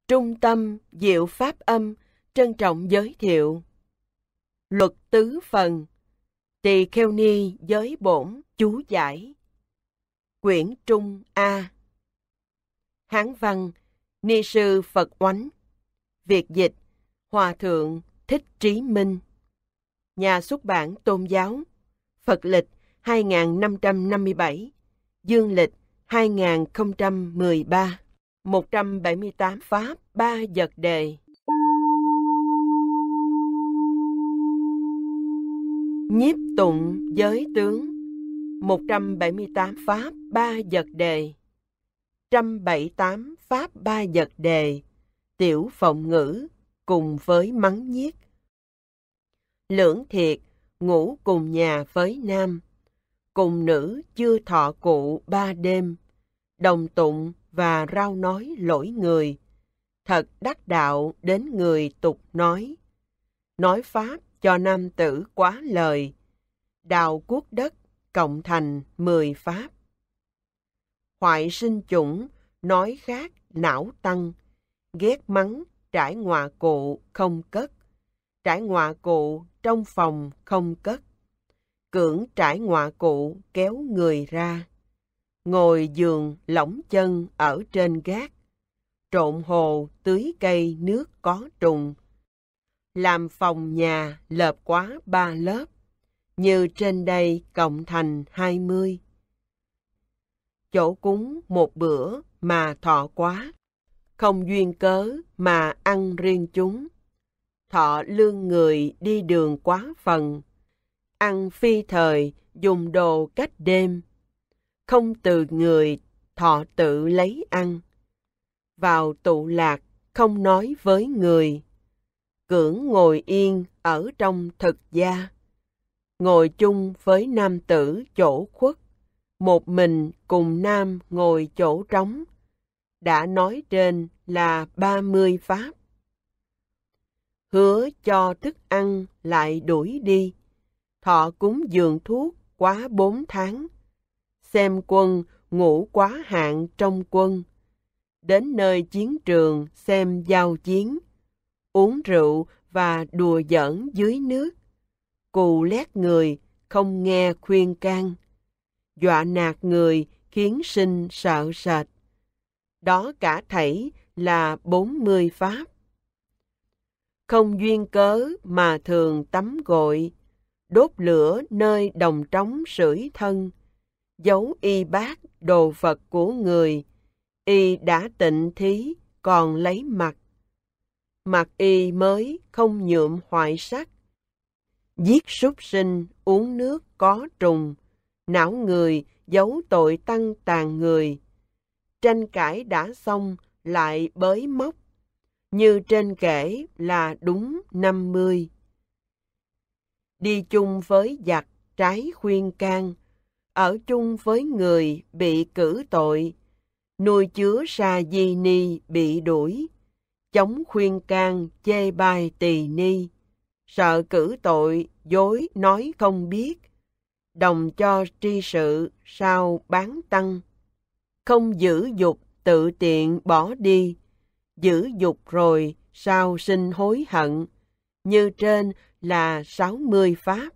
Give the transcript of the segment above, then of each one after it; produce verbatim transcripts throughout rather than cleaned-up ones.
Trung tâm Diệu Pháp Âm trân trọng giới thiệu Luật tứ phần, Tỳ Kheo Ni giới bổn chú giải. Quyển Trung A. Hán văn Ni sư Phật Oánh. Việt dịch Hòa thượng Thích Trí Minh. Nhà xuất bản Tôn giáo. Phật lịch hai nghìn năm trăm năm mươi bảy, dương lịch hai nghìn không trăm mười ba. một trăm bảy mươi tám pháp ba vật đề. Nhiếp tụng giới tướng. một trăm bảy mươi tám pháp ba vật đề. một trăm bảy mươi tám pháp ba vật đề. Tiểu phộng ngữ cùng với mắng nhiếc. Lưỡng thiệt ngủ cùng nhà với nam. Cùng nữ chưa thọ cụ ba đêm. Đồng tụng và rao nói lỗi người. Thật đắc đạo đến người tục nói. Nói pháp cho nam tử quá lời. Đào cuốc đất cộng thành mười pháp. Hoại sinh chủng nói khác não tăng. Ghét mắng trải ngọa cụ không cất. Trải ngọa cụ trong phòng không cất. Cưỡng trải ngọa cụ kéo người ra. Ngồi giường lỏng chân ở trên gác. Trộn hồ tưới cây nước có trùng. Làm phòng nhà lợp quá ba lớp. Như trên đây cộng thành hai mươi. Chỗ cúng một bữa mà thọ quá. Không duyên cớ mà ăn riêng chúng. Thọ lương người đi đường quá phần. Ăn phi thời dùng đồ cách đêm. Không từ người thọ tự lấy ăn. Vào tụ lạc không nói với người. Cưỡng ngồi yên ở trong thực gia. Ngồi chung với nam tử chỗ khuất. Một mình cùng nam ngồi chỗ trống. Đã nói trên là ba mươi pháp. Hứa cho thức ăn lại đuổi đi. Thọ cúng dường thuốc quá bốn tháng. Xem quân ngủ quá hạn trong quân. Đến nơi chiến trường xem giao chiến. Uống rượu và đùa giỡn dưới nước. Cù lét người không nghe khuyên can. Dọa nạt người khiến sinh sợ sệt. Đó cả thảy là bốn mươi pháp. Không duyên cớ mà thường tắm gội. Đốt lửa nơi đồng trống sưởi thân. Giấu y bát đồ vật của người. Y đã tịnh thí còn lấy mặt. Mặt y mới không nhuộm hoại sắc. Giết súc sinh uống nước có trùng. Não người giấu tội tăng tàn người. Tranh cãi đã xong lại bới móc. Như trên kể là đúng năm mươi. Đi chung với giặc trái khuyên can. Ở chung với người bị cử tội. Nuôi chứa sa di ni bị đuổi. Chống khuyên can chê bai tỳ ni. Sợ cử tội dối nói không biết. Đồng cho tri sự sao bán tăng. Không giữ dục tự tiện bỏ đi. Giữ dục rồi sao sinh hối hận. Như trên là sáu mươi pháp.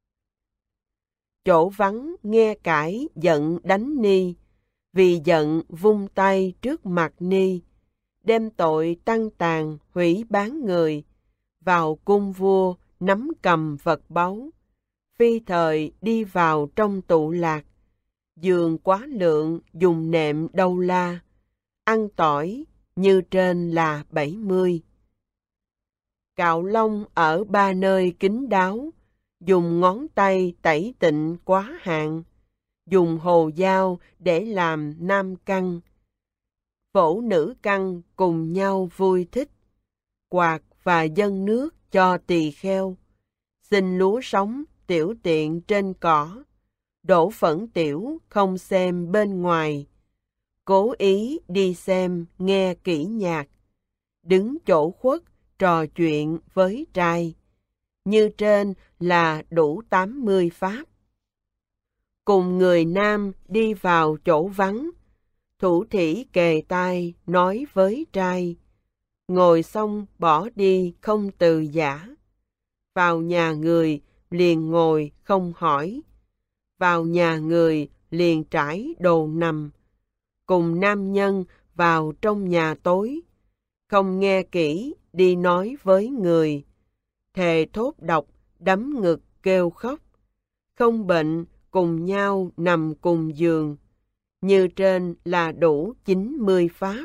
Chỗ vắng nghe cãi giận đánh ni. Vì giận vung tay trước mặt ni. Đem tội tăng tàn hủy bán người. Vào cung vua nắm cầm vật báu. Phi thời đi vào trong tụ lạc. Giường quá lượng dùng nệm đâu la. Ăn tỏi như trên là bảy mươi. Cạo lông ở ba nơi kín đáo. Dùng ngón tay tẩy tịnh quá hạn. Dùng hồ dao để làm nam căn. Phổ nữ căn cùng nhau vui thích. Quạt và dâng nước cho tỳ kheo. Xin lúa sống tiểu tiện trên cỏ. Đổ phẫn tiểu không xem bên ngoài. Cố ý đi xem nghe kỹ nhạc. Đứng chỗ khuất trò chuyện với trai. Như trên là đủ tám mươi pháp. Cùng người nam đi vào chỗ vắng. Thủ thỉ kề tai nói với trai. ngồi xong bỏ đi không từ giã. Vào nhà người liền ngồi không hỏi, vào nhà người liền trải đồ nằm, cùng nam nhân vào trong nhà tối, không nghe kỹ đi nói với người, thề thốt độc đấm ngực kêu khóc, không bệnh cùng nhau nằm cùng giường, như trên là đủ chín mươi pháp.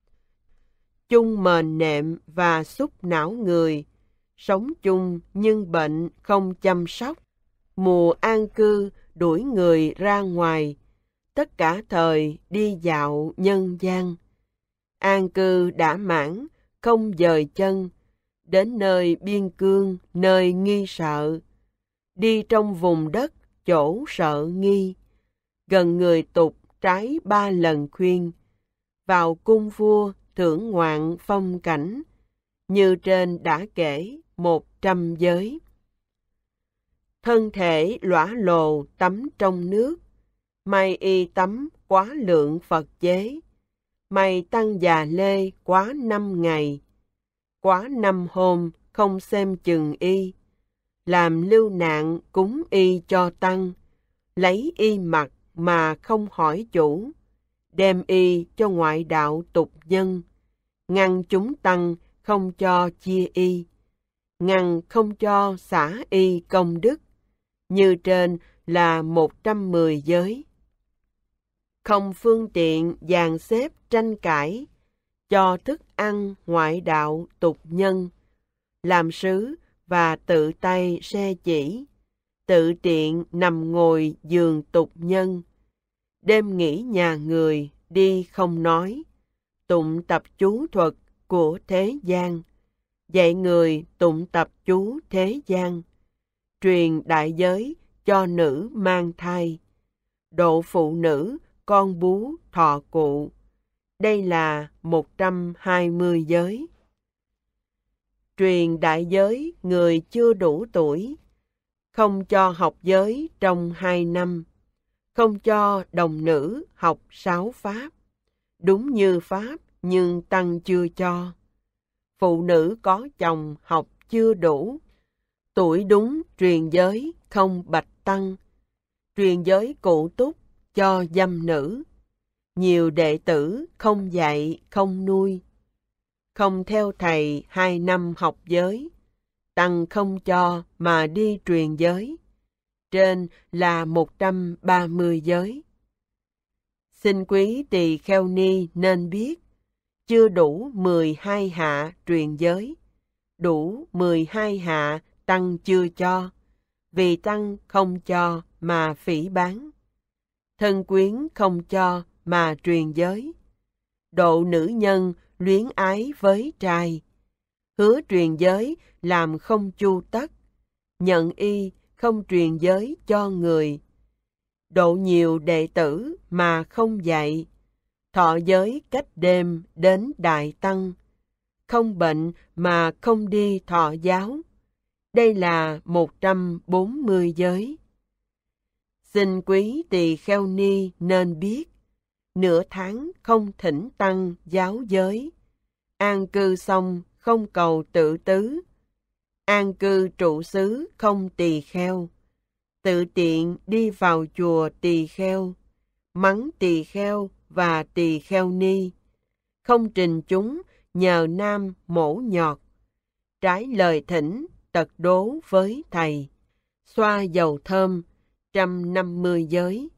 Chung mền nệm và xúc não người, sống chung nhưng bệnh không chăm sóc, mùa an cư đuổi người ra ngoài, tất cả thời đi dạo nhân gian. An cư đã mãn, không dời chân, đến nơi biên cương, nơi nghi sợ. Đi trong vùng đất, chỗ sợ nghi, gần người tục trái ba lần khuyên. Vào cung vua, thưởng ngoạn phong cảnh, như trên đã kể một trăm giới. Thân thể lõa lồ tắm trong nước, may y tắm quá lượng Phật chế, may tăng già lê quá năm ngày, quá năm hôm không xem chừng y, làm lưu nạn cúng y cho tăng, lấy y mặc mà không hỏi chủ, đem y cho ngoại đạo tục nhân, ngăn chúng tăng không cho chia y, ngăn không cho xả y công đức, như trên là một trăm mười giới. Không phương tiện dàn xếp tranh cãi, cho thức ăn ngoại đạo tục nhân, làm sứ và tự tay xe chỉ, tự tiện nằm ngồi giường tục nhân, đêm nghỉ nhà người đi không nói, tụng tập chú thuật của thế gian, dạy người tụng tập chú thế gian, truyền đại giới cho nữ mang thai, độ phụ nữ con bú thọ cụ. Đây là một trăm hai mươi giới. Truyền đại giới người chưa đủ tuổi, không cho học giới trong hai năm, không cho đồng nữ học sáu pháp, đúng như pháp nhưng tăng chưa cho. Phụ nữ có chồng học chưa đủ, tuổi đúng truyền giới không bạch tăng, truyền giới cụ túc cho dâm nữ, nhiều đệ tử không dạy không nuôi, không theo thầy hai năm học giới, tăng không cho mà đi truyền giới, trên là một trăm ba mươi giới. Xin quý tỳ kheo ni nên biết, chưa đủ mười hai hạ truyền giới, đủ mười hai hạ tăng chưa cho, vì tăng không cho mà phỉ báng, thân quyến không cho mà truyền giới, độ nữ nhân luyến ái với trai, hứa truyền giới làm không chu tất, nhận y không truyền giới cho người, độ nhiều đệ tử mà không dạy, thọ giới cách đêm đến đại tăng, không bệnh mà không đi thọ giáo. Đây là một trăm bốn mươi giới. Xin quý tỳ kheo ni nên biết, nửa tháng không thỉnh tăng giáo giới, an cư xong không cầu tự tứ, an cư trụ xứ không tỳ kheo, tự tiện đi vào chùa tỳ kheo, mắng tỳ kheo và tỳ kheo ni, không trình chúng nhờ nam mổ nhọt, trái lời thỉnh tật đố với thầy, xoa dầu thơm trăm năm mươi giới.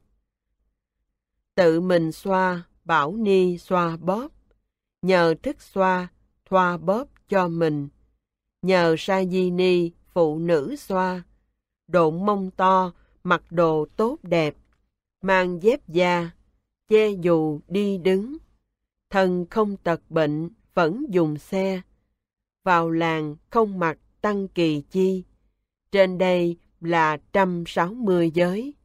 Tự mình xoa, bảo ni xoa bóp, nhờ thức xoa, thoa bóp cho mình, nhờ sa di ni phụ nữ xoa, độn mông to, mặc đồ tốt đẹp, mang dép da, che dù đi đứng, thân không tật bệnh vẫn dùng xe, vào làng không mặc tăng kỳ chi, trên đây là trăm sáu mươi giới.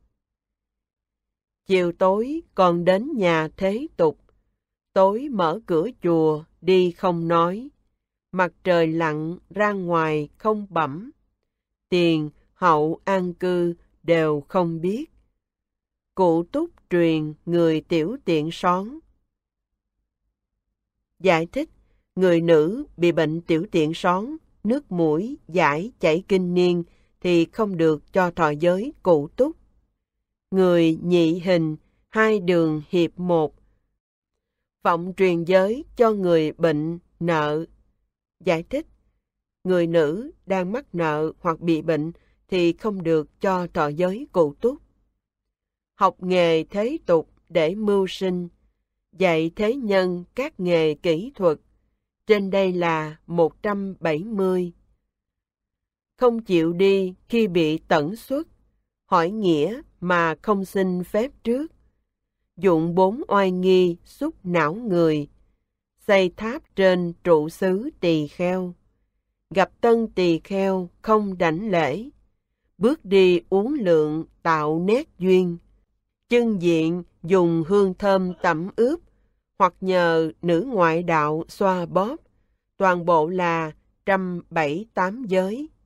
Chiều tối còn đến nhà thế tục, tối mở cửa chùa đi không nói, mặt trời lặn ra ngoài không bẩm, tiền hậu an cư đều không biết, cụ túc truyền người tiểu tiện xón. Giải thích, Người nữ bị bệnh tiểu tiện són, nước mũi, dãi, chảy kinh niên thì không được cho thọ giới cụ túc. Người nhị hình, hai đường hiệp một. Phọng truyền giới cho người bệnh nợ. Giải thích: người nữ đang mắc nợ hoặc bị bệnh thì không được cho thọ giới cụ túc. Học nghề thế tục để mưu sinh, dạy thế nhân các nghề kỹ thuật. Trên đây là một trăm bảy mươi. Không chịu đi khi bị tẩn xuất, hỏi nghĩa mà không xin phép trước. Dụng bốn oai nghi xúc não người, xây tháp trên trụ xứ tỳ kheo. Gặp tân tỳ kheo không đảnh lễ, bước đi uốn lượn tạo nét duyên. Chân diện dùng hương thơm tẩm ướp, hoặc nhờ nữ ngoại đạo xoa bóp. Toàn bộ là trăm bảy tám giới.